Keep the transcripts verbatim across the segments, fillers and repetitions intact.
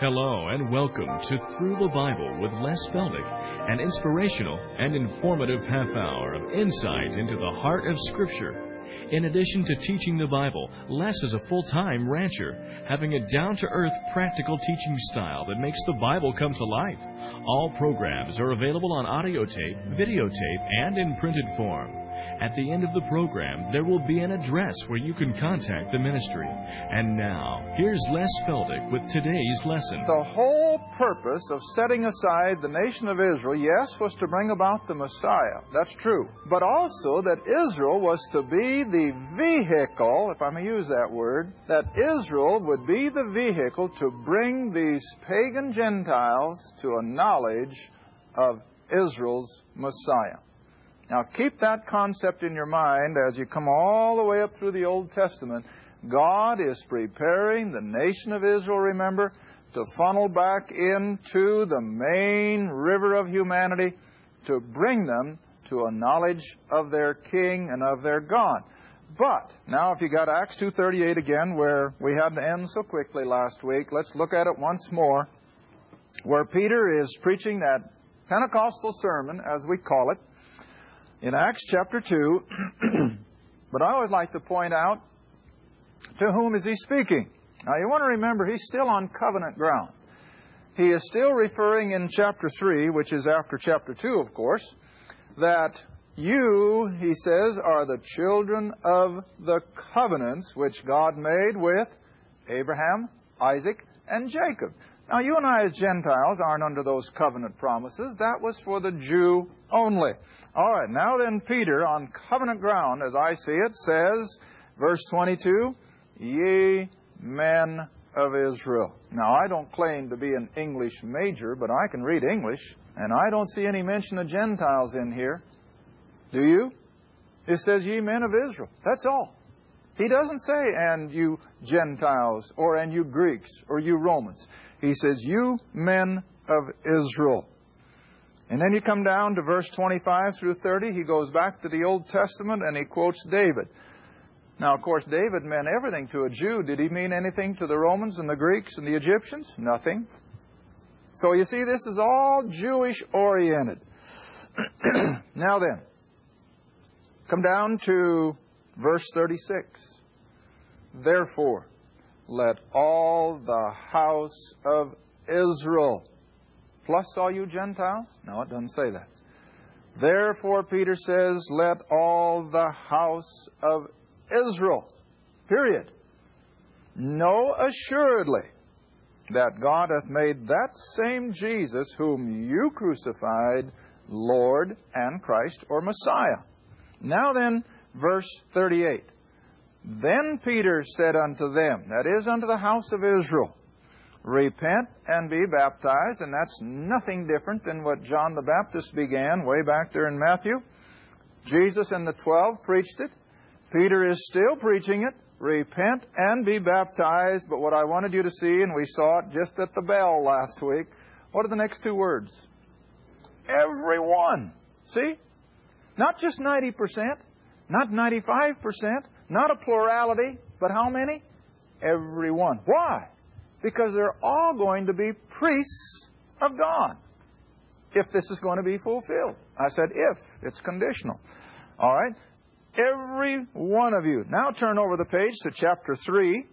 Hello and welcome to Through the Bible with Les Feldick, an inspirational and informative half hour of insight into the heart of Scripture. In addition to teaching the Bible, Les is a full-time rancher, having a down-to-earth, practical teaching style that makes the Bible come to life. All programs are available on audio tape, videotape, and in printed form. At the end of the program, there will be an address where you can contact the ministry. And now, here's Les Feldick with today's lesson. The whole purpose of setting aside the nation of Israel, yes, was to bring about the Messiah. That's true. But also that Israel was to be the vehicle, if I may use that word, that Israel would be the vehicle to bring these pagan Gentiles to a knowledge of Israel's Messiah. Now, keep that concept in your mind as you come all the way up through the Old Testament. God is preparing the nation of Israel, remember, to funnel back into the main river of humanity to bring them to a knowledge of their King and of their God. But, now if you got Acts two thirty-eight again, where we had to end so quickly last week, let's look at it once more, where Peter is preaching that Pentecostal sermon, as we call it, in Acts chapter two, but I always like to point out, to whom is he speaking? Now you want to remember, he's still on covenant ground. He is still referring in chapter three, which is after chapter two, of course, that you, he says, are the children of the covenants which God made with Abraham, Isaac, and Jacob. Now you and I as Gentiles aren't under those covenant promises. That was for the Jew only. All right, now then Peter, on covenant ground, as I see it, says, verse twenty-two, ye men of Israel. Now, I don't claim to be an English major, but I can read English, and I don't see any mention of Gentiles in here. Do you? It says, ye men of Israel. That's all. He doesn't say, and you Gentiles, or and you Greeks, or you Romans. He says, you men of Israel. And then you come down to verse twenty-five through thirty. He goes back to the Old Testament and he quotes David. Now, of course, David meant everything to a Jew. Did he mean anything to the Romans and the Greeks and the Egyptians? Nothing. So you see, this is all Jewish-oriented. Now then, come down to verse thirty-six. Therefore, let all the house of Israel, plus all you Gentiles? No, it doesn't say that. Therefore, Peter says, let all the house of Israel, period, know assuredly that God hath made that same Jesus whom you crucified, Lord and Christ, or Messiah. Now then, verse thirty-eight. Then Peter said unto them, that is, unto the house of Israel, repent and be baptized. And that's nothing different than what John the Baptist began way back there in Matthew. Jesus and the twelve preached it. Peter is still preaching it. Repent and be baptized. But what I wanted you to see, and we saw it just at the bell last week, what are the next two words? Everyone. See? Not just ninety percent, not ninety-five percent, not a plurality, but how many? Everyone. Why? Because they're all going to be priests of God, if this is going to be fulfilled. I said if. It's conditional. All right? Every one of you. Now turn over the page to chapter three,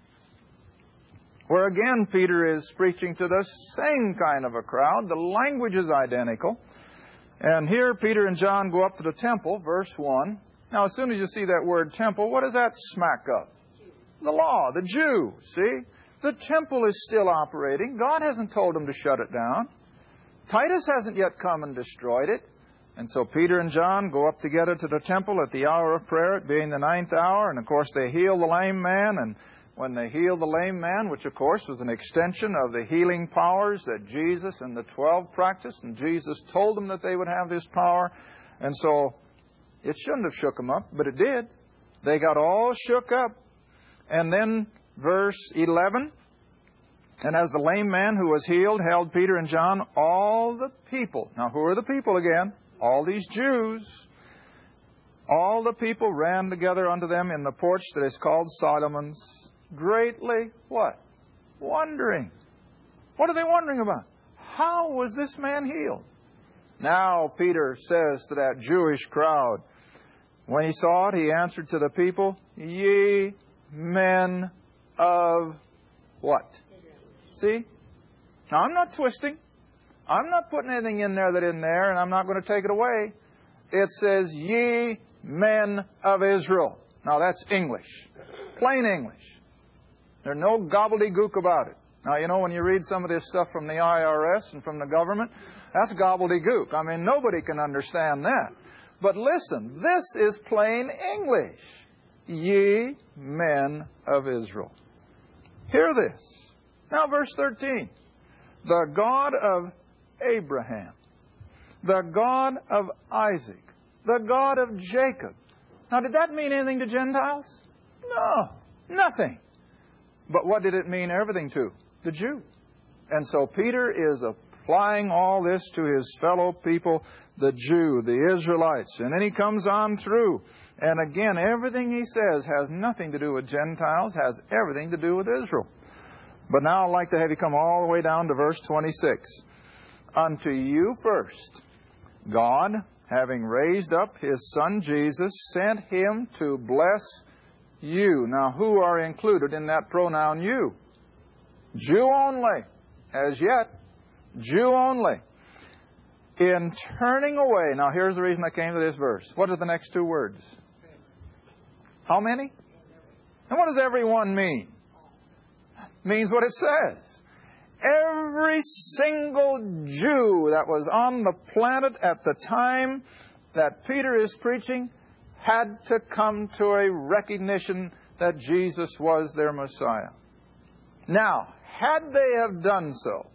where again Peter is preaching to the same kind of a crowd. The language is identical. And here Peter and John go up to the temple, verse one. Now as soon as you see that word temple, what does that smack of? The law, the Jew, see? The temple is still operating. God hasn't told them to shut it down. Titus hasn't yet come and destroyed it. And so Peter and John go up together to the temple at the hour of prayer, it being the ninth hour. And of course they heal the lame man. And when they heal the lame man, which of course was an extension of the healing powers that Jesus and the twelve practiced, and Jesus told them that they would have this power. And so it shouldn't have shook them up, but it did. They got all shook up. And then verse eleven, and as the lame man who was healed held Peter and John, all the people, now who are the people again? All these Jews, all the people ran together unto them in the porch that is called Solomon's, greatly, what? Wondering. What are they wondering about? How was this man healed? Now Peter says to that Jewish crowd, when he saw it, he answered to the people, "Ye men of" what? See? Now I'm not twisting. I'm not putting anything in there that isn't there, and I'm not going to take it away. It says, "Ye men of Israel." Now that's English. Plain English. There's no gobbledygook about it. Now, you know, when you read some of this stuff from the I R S and from the government, that's gobbledygook. I mean, nobody can understand that. But listen, this is plain English. Ye men of Israel. Hear this. Now, verse thirteen. The God of Abraham, the God of Isaac, the God of Jacob. Now, did that mean anything to Gentiles? No, nothing. But what did it mean everything to? The Jew. And so Peter is applying all this to his fellow people, the Jew, the Israelites. And then he comes on through. And again, everything he says has nothing to do with Gentiles, has everything to do with Israel. But now I'd like to have you come all the way down to verse twenty-six. Unto you first, God, having raised up His Son Jesus, sent Him to bless you. Now, who are included in that pronoun you? Jew only. As yet, Jew only. In turning away. Now, here's the reason I came to this verse. What are the next two words? How many? And what does everyone mean? Means what it says. Every single Jew that was on the planet at the time that Peter is preaching had to come to a recognition that Jesus was their Messiah. Now, had they have done so,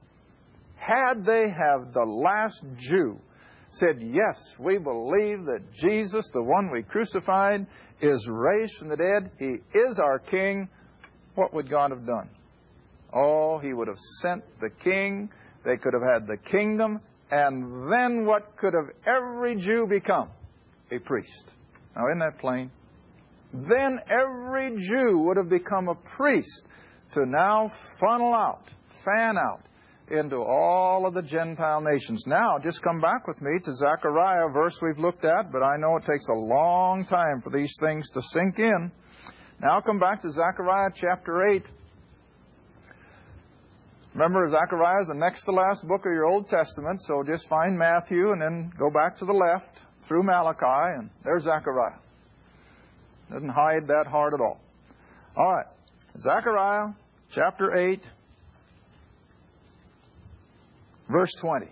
had they have the last Jew said, yes, we believe that Jesus, the one we crucified, is raised from the dead, He is our King, what would God have done? Oh, He would have sent the king, they could have had the kingdom, and then what could have every Jew become? A priest. Now, isn't that plain? Then every Jew would have become a priest to now funnel out, fan out, into all of the Gentile nations. Now, just come back with me to Zechariah, a verse we've looked at, but I know it takes a long time for these things to sink in. Now come back to Zechariah chapter eight. Remember, Zechariah is the next to last book of your Old Testament, so just find Matthew and then go back to the left through Malachi, and there's Zechariah. Doesn't hide that hard at all. All right, Zechariah chapter eight, verse twenty.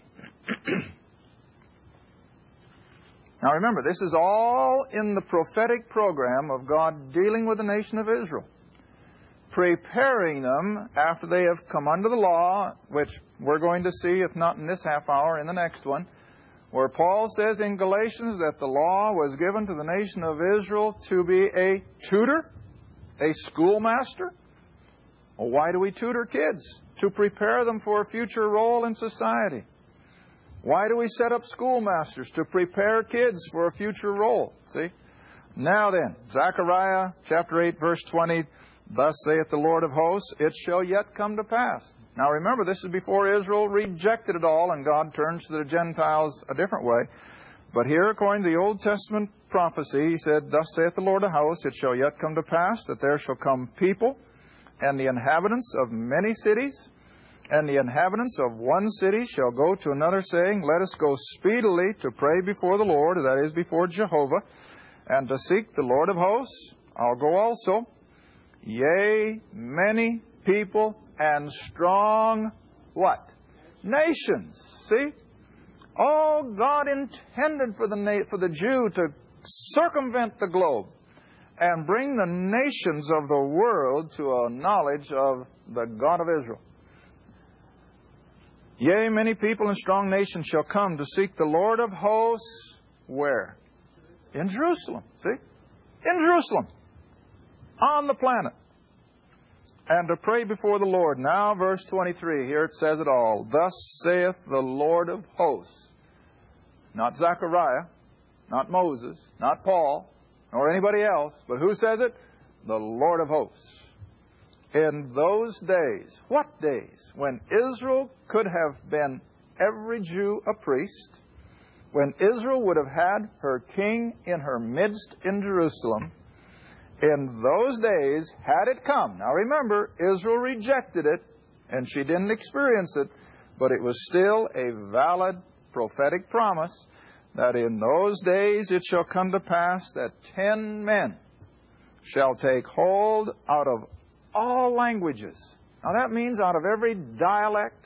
Now remember, this is all in the prophetic program of God dealing with the nation of Israel, preparing them after they have come under the law, which we're going to see, if not in this half hour, in the next one, where Paul says in Galatians that the law was given to the nation of Israel to be a tutor, a schoolmaster. Well, why do we tutor kids? To prepare them for a future role in society. Why do we set up schoolmasters? To prepare kids for a future role. See? Now then, Zechariah chapter eight, verse twenty, thus saith the Lord of hosts, it shall yet come to pass. Now remember, this is before Israel rejected it all and God turns to the Gentiles a different way. But here, according to the Old Testament prophecy, He said, thus saith the Lord of hosts, it shall yet come to pass that there shall come people and the inhabitants of many cities, and the inhabitants of one city shall go to another, saying, let us go speedily to pray before the Lord, that is, before Jehovah, and to seek the Lord of hosts. I'll go also. Yea, many people and strong, what? Nations. See? Oh, God intended for the, na- for the Jew to circumvent the globe and bring the nations of the world to a knowledge of the God of Israel. Yea, many people and strong nations shall come to seek the Lord of hosts. Where? In Jerusalem. See? In Jerusalem. On the planet. And to pray before the Lord. Now, verse twenty-three. Here it says it all. Thus saith the Lord of hosts. Not Zechariah. Not Moses. Not Paul. Nor anybody else. But who says it? The Lord of hosts. In those days, what days? When Israel could have been every Jew a priest, when Israel would have had her king in her midst in Jerusalem, in those days, had it come. Now remember, Israel rejected it, and she didn't experience it, but it was still a valid prophetic promise that in those days it shall come to pass that ten men shall take hold out of all languages. Now that means out of every dialect.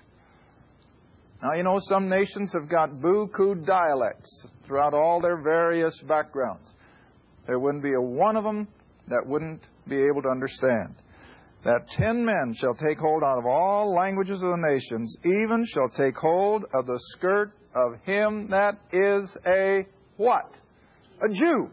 Now you know some nations have got buku dialects throughout all their various backgrounds. There wouldn't be a one of them that wouldn't be able to understand. That ten men shall take hold out of all languages of the nations, even shall take hold of the skirt of him that is a what? A Jew.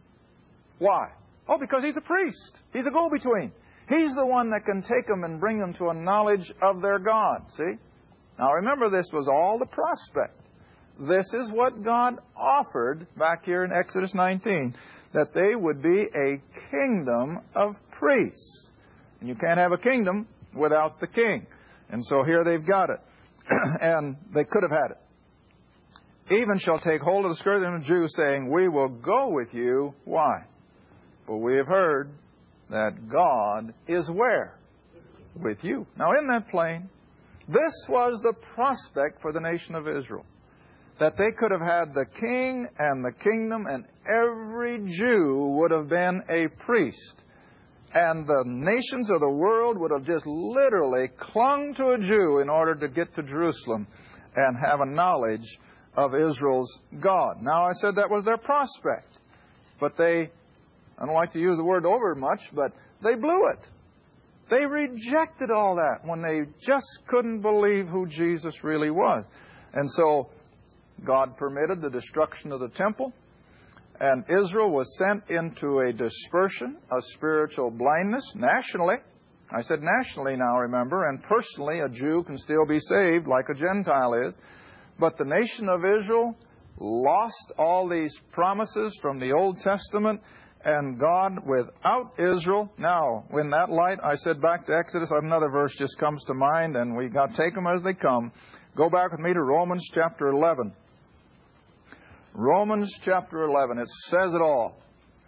Why? Oh, because he's a priest. He's a go-between. He's the one that can take them and bring them to a knowledge of their God. See? Now remember, this was all the prospect. This is what God offered back here in Exodus nineteen, that they would be a kingdom of priests. And you can't have a kingdom without the king. And so here they've got it. And they could have had it. Even shall take hold of the skirt of the Jew, saying, we will go with you. Why? For we have heard that God is where? With you. Now isn't that plain? This was the prospect for the nation of Israel. That they could have had the king and the kingdom, and every Jew would have been a priest. And the nations of the world would have just literally clung to a Jew in order to get to Jerusalem and have a knowledge of Israel's God. Now, I said that was their prospect. But they, I don't like to use the word over much, but they blew it. They rejected all that when they just couldn't believe who Jesus really was. And so, God permitted the destruction of the temple. And Israel was sent into a dispersion, a spiritual blindness, nationally. I said nationally now, remember, and personally a Jew can still be saved like a Gentile is. But the nation of Israel lost all these promises from the Old Testament, and God without Israel. Now, in that light, I said back to Exodus, another verse just comes to mind, and we got to take them as they come. Go back with me to Romans chapter eleven. Romans chapter eleven, it says it all.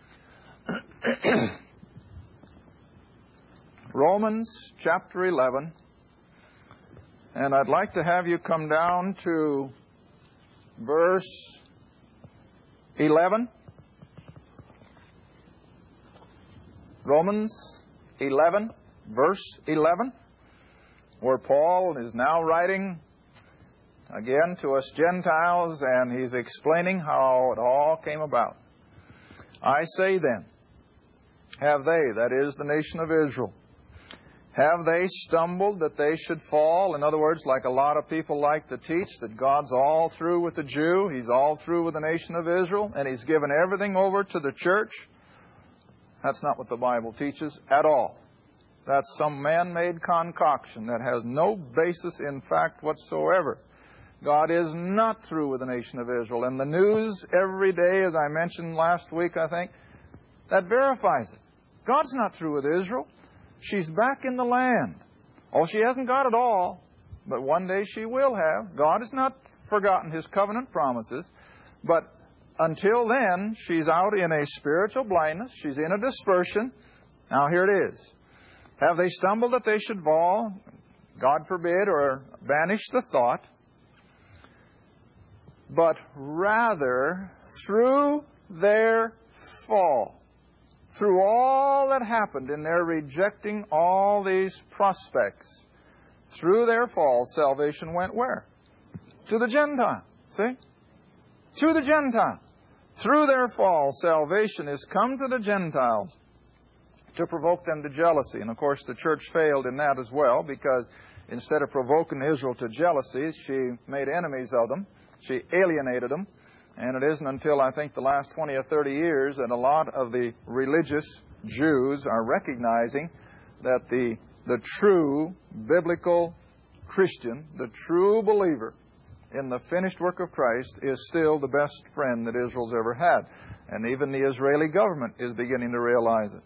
Romans chapter eleven. And I'd like to have you come down to verse eleven. Romans eleven, verse eleven, where Paul is now writing again to us Gentiles, and he's explaining how it all came about. I say then, have they, that is the nation of Israel, have they stumbled that they should fall? In other words, like a lot of people like to teach, that God's all through with the Jew, He's all through with the nation of Israel, and He's given everything over to the church. That's not what the Bible teaches at all. That's some man-made concoction that has no basis in fact whatsoever. God is not through with the nation of Israel. And the news every day, as I mentioned last week, I think, that verifies it. God's not through with Israel. She's back in the land. Oh, she hasn't got it all, but one day she will have. God has not forgotten His covenant promises, but until then, she's out in a spiritual blindness. She's in a dispersion. Now, here it is. Have they stumbled that they should fall? God forbid, or banish the thought. But rather, through their fall, through all that happened in their rejecting all these prospects, through their fall, salvation went where? To the Gentile. See? To the Gentile. Through their fall, salvation is come to the Gentiles to provoke them to jealousy. And of course, the church failed in that as well, because instead of provoking Israel to jealousy, she made enemies of them. She alienated them. And it isn't until, I think, the last twenty or thirty years that a lot of the religious Jews are recognizing that the, the true biblical Christian, the true believer in the finished work of Christ, is still the best friend that Israel's ever had. And even the Israeli government is beginning to realize it.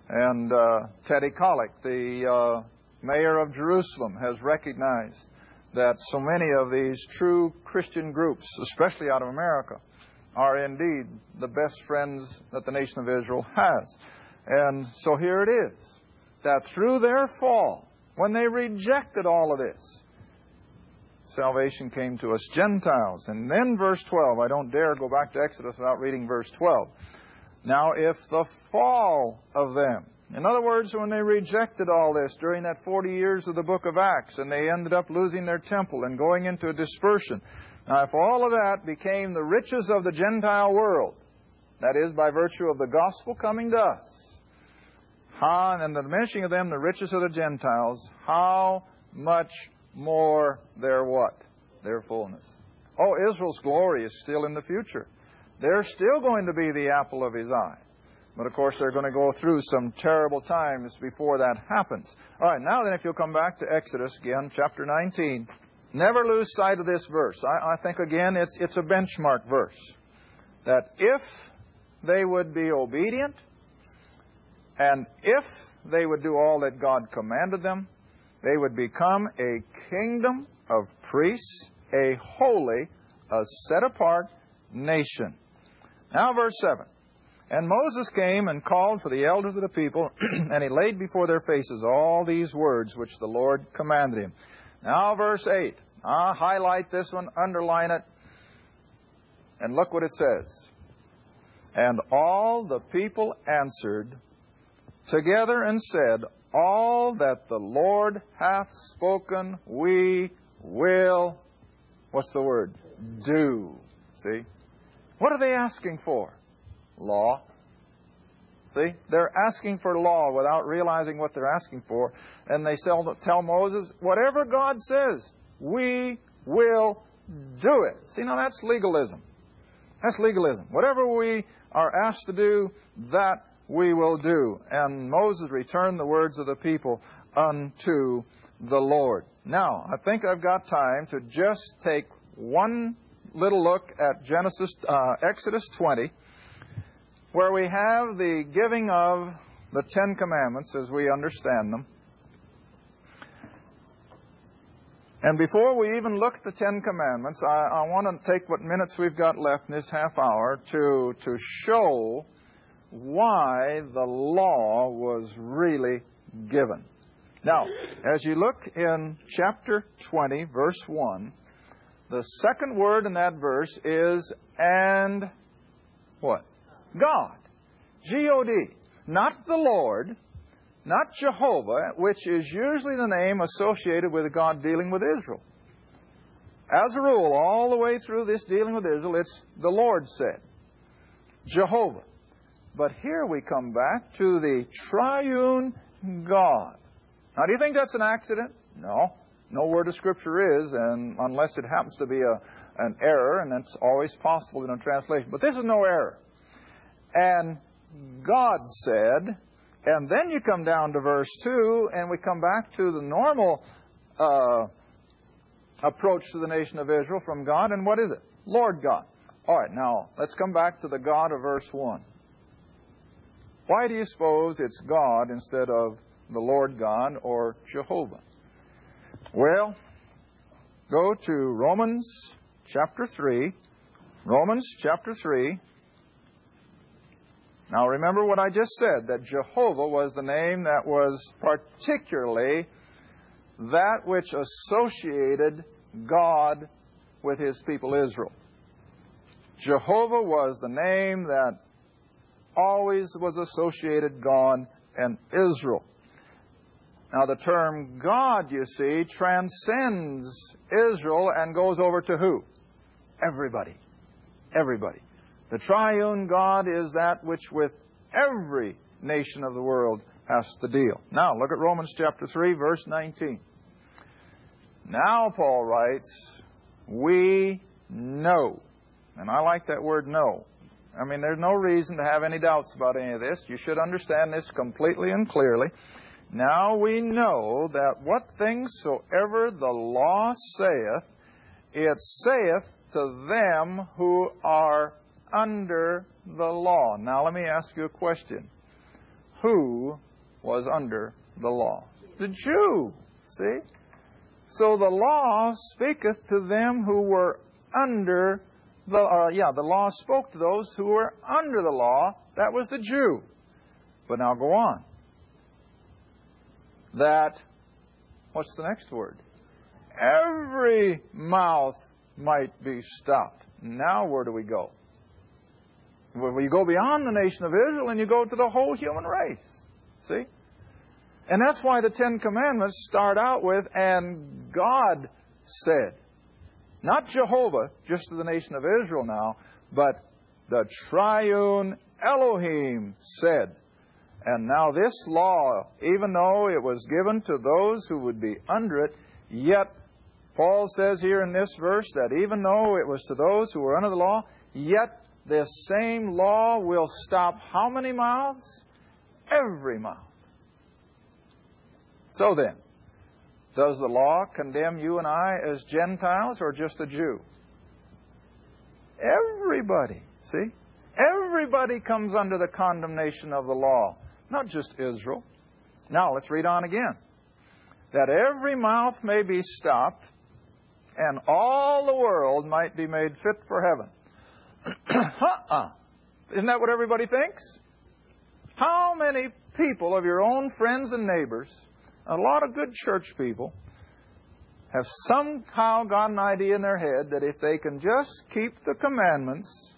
And uh, Teddy Kollek, the uh, mayor of Jerusalem, has recognized that so many of these true Christian groups, especially out of America, are indeed the best friends that the nation of Israel has. And so here it is, that through their fall, when they rejected all of this, salvation came to us Gentiles. And then verse twelve, I don't dare go back to Exodus without reading verse twelve. Now if the fall of them, in other words, when they rejected all this during that forty years of the book of Acts, and they ended up losing their temple and going into a dispersion, now if all of that became the riches of the Gentile world, that is, by virtue of the gospel coming to us, how, and the diminishing of them the riches of the Gentiles, how much more their what? Their fullness. Oh, Israel's glory is still in the future. They're still going to be the apple of His eye. But of course, they're going to go through some terrible times before that happens. All right, now then, if you'll come back to Exodus again, chapter nineteen. Never lose sight of this verse. I, I think, again, it's, it's a benchmark verse. That if they would be obedient, and if they would do all that God commanded them, they would become a kingdom of priests, a holy, a set-apart nation. Now, verse seven. And Moses came and called for the elders of the people, and he laid before their faces all these words which the Lord commanded him. Now, verse eight. I'll highlight this one, underline it, and look what it says. And all the people answered together and said, all that the Lord hath spoken, we will, what's the word? Do. See? What are they asking for? Law. See? They're asking for law without realizing what they're asking for. And they tell Moses, whatever God says, we will do it. See, now that's legalism. That's legalism. Whatever we are asked to do, that we will do. And Moses returned the words of the people unto the Lord. Now, I think I've got time to just take one little look at Genesis, uh, Exodus twenty, where we have the giving of the Ten Commandments as we understand them. And before we even look at the Ten Commandments, I, I want to take what minutes we've got left in this half hour to, to show why the law was really given. Now, as you look in chapter twenty, verse one, the second word in that verse is, and what? God. G O D. Not the Lord, not Jehovah, which is usually the name associated with God dealing with Israel. As a rule, all the way through this dealing with Israel, it's the Lord said. Jehovah. But here we come back to the triune God. Now, do you think that's an accident? No. No word of Scripture is, and unless it happens to be a, an error, and that's always possible in a translation. But this is no error. And God said, and then you come down to verse two, and we come back to the normal uh, approach to the nation of Israel from God, and what is it? Lord God. All right, now, let's come back to the God of verse one. Why do you suppose it's God instead of the Lord God or Jehovah? Well, go to Romans chapter three. Romans chapter three. Now remember what I just said, that Jehovah was the name that was particularly that which associated God with His people Israel. Jehovah was the name that always was associated God and Israel. Now the term God, you see, transcends Israel and goes over to who? Everybody. Everybody. The triune God is that which with every nation of the world has to deal. Now, look at Romans chapter three, verse nineteen. Now, Paul writes, we know. And I like that word know. I mean, there's no reason to have any doubts about any of this. You should understand this completely and clearly. Now we know that what things soever the law saith, it saith to them who are under the law. Now let me ask you a question. who was under the law? The Jew. See? So the law speaketh to them who were under the, uh, yeah, the law spoke to those who were under the law. That was the Jew. But now go on. That, what's the next word? Every mouth might be stopped. Now where do we go? Well, you go beyond the nation of Israel and you go to the whole human race. See? And that's why the Ten Commandments start out with, and God said. Not Jehovah, just to the nation of Israel now, but the triune Elohim said. And now this law, even though it was given to those who would be under it, yet Paul says here in this verse that even though it was to those who were under the law, yet this same law will stop how many mouths? Every mouth. So then, does the law condemn you and I as Gentiles or just a Jew? Everybody, see? Everybody comes under the condemnation of the law, not just Israel. Now, let's read on again. That every mouth may be stopped, and all the world might be made fit for heaven. uh-uh. Isn't that what everybody thinks? How many people of your own friends and neighbors, a lot of good church people, have somehow got an idea in their head that if they can just keep the commandments,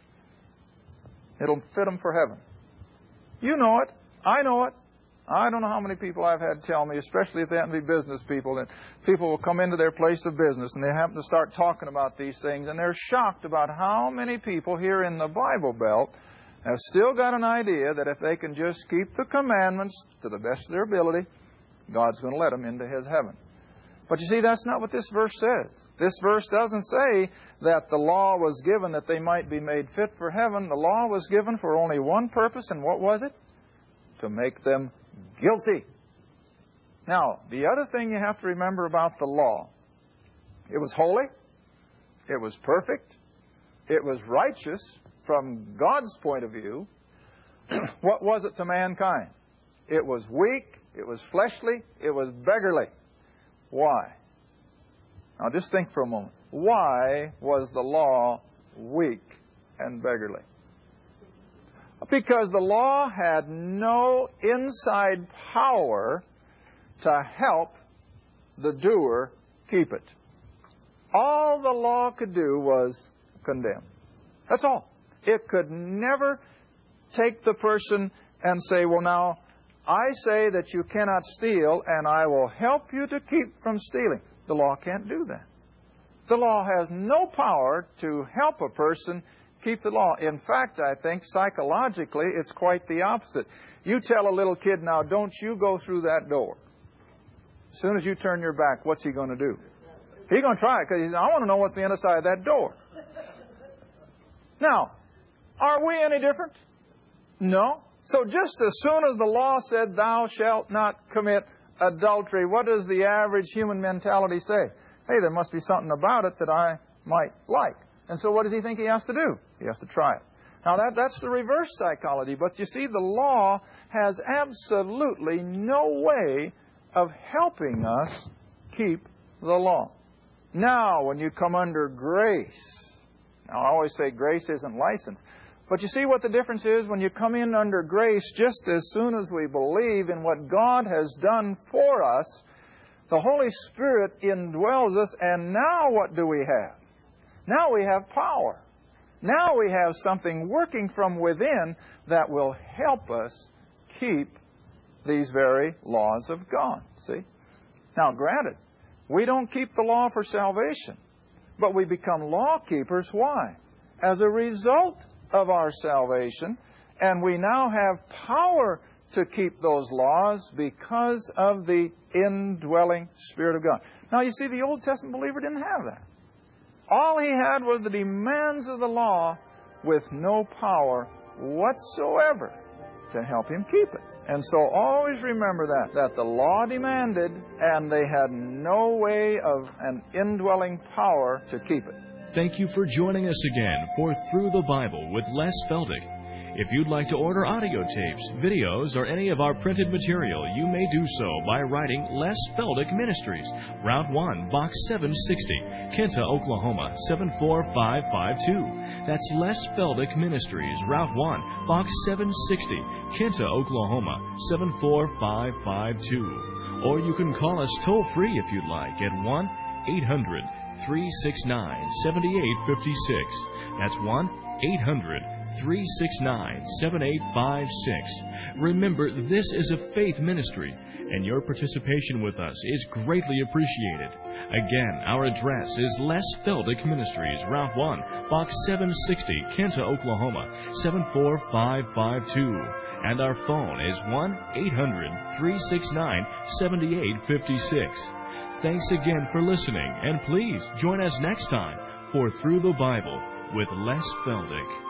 it'll fit them for heaven? You know it. I know it. I don't know how many people I've had tell me, especially if they happen to be business people, that people will come into their place of business and they happen to start talking about these things, and they're shocked about how many people here in the Bible Belt have still got an idea that if they can just keep the commandments to the best of their ability, God's going to let them into His heaven. But you see, that's not what this verse says. This verse doesn't say that the law was given that they might be made fit for heaven. The law was given for only one purpose, and what was it? To make them guilty. Now, the other thing you have to remember about the law, it was holy, it was perfect, it was righteous from God's point of view. What was it to mankind? It was weak, it was fleshly, it was beggarly. Why? Now just think for a moment. Why was the law weak and beggarly? Because the law had no inside power to help the doer keep it. All the law could do was condemn. That's all. It could never take the person and say, well, now, I say that you cannot steal, and I will help you to keep from stealing. The law can't do that. The law has no power to help a person keep the law. In fact, I think psychologically it's quite the opposite. You tell a little kid, now don't you go through that door. As soon as you turn your back, what's he going to do? He's going to try it because I want to know what's the other side of that door. Now, are we any different? No. So just as soon as the law said, thou shalt not commit adultery, what does the average human mentality say? Hey, there must be something about it that I might like. And so what does he think he has to do? He has to try it. Now that, that's the reverse psychology. But you see, the law has absolutely no way of helping us keep the law. Now, when you come under grace, now I always say grace isn't license. But you see what the difference is? When you come in under grace, just as soon as we believe in what God has done for us, the Holy Spirit indwells us, and now what do we have? Now we have power. Now we have something working from within that will help us keep these very laws of God. See? Now, granted, we don't keep the law for salvation, but we become law keepers. Why? As a result of our salvation, and we now have power to keep those laws because of the indwelling Spirit of God. Now, you see, the Old Testament believer didn't have that. All he had was the demands of the law with no power whatsoever to help him keep it. And so always remember that, that the law demanded, and they had no way of an indwelling power to keep it. Thank you for joining us again for Through the Bible with Les Feldick. If you'd like to order audio tapes, videos, or any of our printed material, you may do so by writing Les Feldick Ministries, Route one, Box seven sixty, Kinta, Oklahoma, seven four five five two. That's Les Feldick Ministries, Route one, Box seven sixty, Kinta, Oklahoma, seven four five five two. Or you can call us toll-free if you'd like at one eight hundred, three six nine, seven eight five six. That's one eight hundred, three six nine, seven eight five six. Remember, this is a faith ministry, and your participation with us is greatly appreciated. Again, our address is Les Feldick Ministries, Route one, Box seven sixty, Kinta, Oklahoma, seven four five five two. And our phone is one eight hundred, three six nine, seven eight five six. Thanks again for listening, and please join us next time for Through the Bible with Les Feldick.